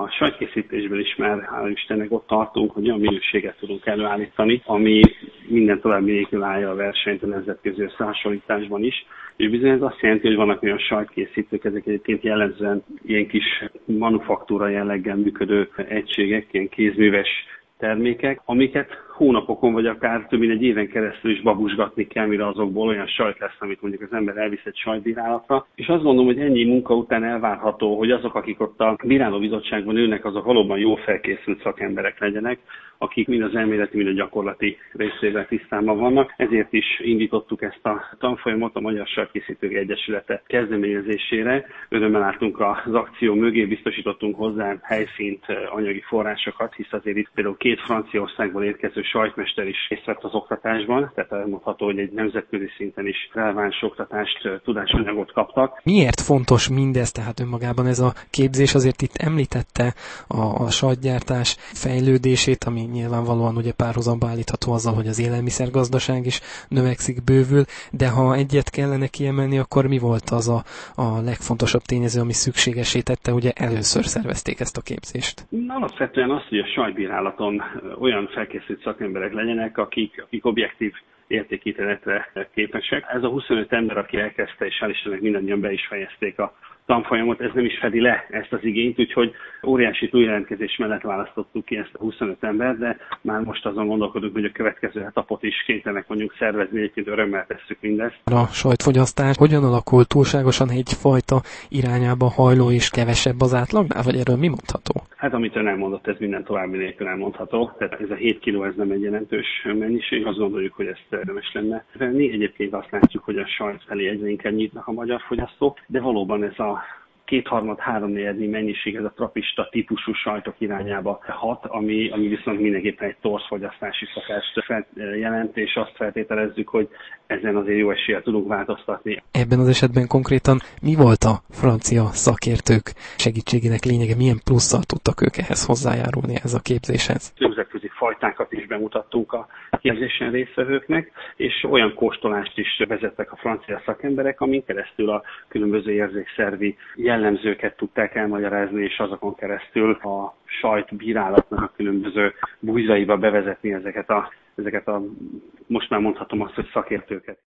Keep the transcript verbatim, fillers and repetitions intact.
A sajtkészítésben is már, hála Istennek, ott tartunk, hogy olyan minőséget tudunk előállítani, ami minden további nélkül állja a versenyt a nemzetközi összehasonlításban is. És bizony ez azt jelenti, hogy vannak olyan sajtkészítők, ezek egyébként jellemzően ilyen kis manufaktúra jelleggel működő egységek, ilyen kézműves termékek, amiket hónapokon vagy akár több mint egy éven keresztül is babusgatni kell, mire azokból olyan sajt lesz, amit mondjuk az ember elvisz egy sajtbírálatra. És azt gondolom, hogy ennyi munka után elvárható, hogy azok, akik ott a bírálóbizottságban ülnek, azok valóban jól felkészült szakemberek legyenek, akik mind az elméleti, mind a gyakorlati részével tisztában vannak. Ezért is indítottuk ezt a tanfolyamot a Magyar Sajtkészítők Egyesülete kezdeményezésére. Örömmel álltunk az akció mögé, biztosítottunk hozzá helyszínt, anyagi forrásokat, hisz azért itt például két Franciaországból érkező sajtmester is részt vett az oktatásban, tehát elmondható, hogy egy nemzetközi szinten is releváns oktatást, tudásanyagot kaptak. Miért fontos mindez, tehát önmagában ez a képzés? Azért itt említette a, a sajtgyártás fejlődését, ami nyilvánvalóan ugye párhuzamba állítható azzal, hogy az élelmiszergazdaság is növekszik, bővül, de ha egyet kellene kiemelni, akkor mi volt az a, a legfontosabb tényező, ami szükségessé tette, ugye először szervezték ezt a képzést? Alapvetően az, hogy a sajtbírálaton olyan felkészült szakemberek legyenek, akik, akik objektív értékítéletre képesek. Ez a huszonöt ember, aki elkezdte, és hál' Istennek mindannyian be is fejezték a tanfolyamot, ez nem is fedi le ezt az igényt, úgyhogy óriási túljelentkezés mellett választottuk ki ezt a huszonöt embert, de már most azon gondolkodunk, hogy a következő etapot is kénytelenek mondjuk szervezni, egyébként örömmel tesszük mindezt. A sajtfogyasztás hogyan alakul? Túlságosan egyfajta irányába hajló és kevesebb az átlagnál, vagy erről mi mondható? Hát amit ön elmondott, ez minden további nélkül elmondható. Tehát ez a hét kiló, ez nem egy jelentős mennyiség, azt gondoljuk, hogy ezt érdemes lenne venni. Egyébként azt látjuk, hogy a sajt felé egyre inkább nyitnak a magyar fogyasztók, de valóban ez a kétharmad, háromnegyednyi mennyiség, ez a trapista típusú sajtok irányába hat, ami, ami viszont mindenképpen egy torz fogyasztási szokást jelent, és azt feltételezzük, hogy ezen azért jó eséllyel tudunk változtatni. Ebben az esetben konkrétan mi volt a francia szakértők segítségének lényege, milyen plusszal tudtak ők ehhez hozzájárulni, ez a képzéshez? Nemzetközi fajtákat is bemutattunk a képzésen résztvevőknek, és olyan kóstolást is vezettek a francia szakemberek, amin keresztül a különböző érzékszervi jellemzőket tudták elmagyarázni, és azokon keresztül a sajtbírálatnak a különböző bújzaiba bevezetni ezeket a, ezeket a, most már mondhatom azt, hogy szakértőket.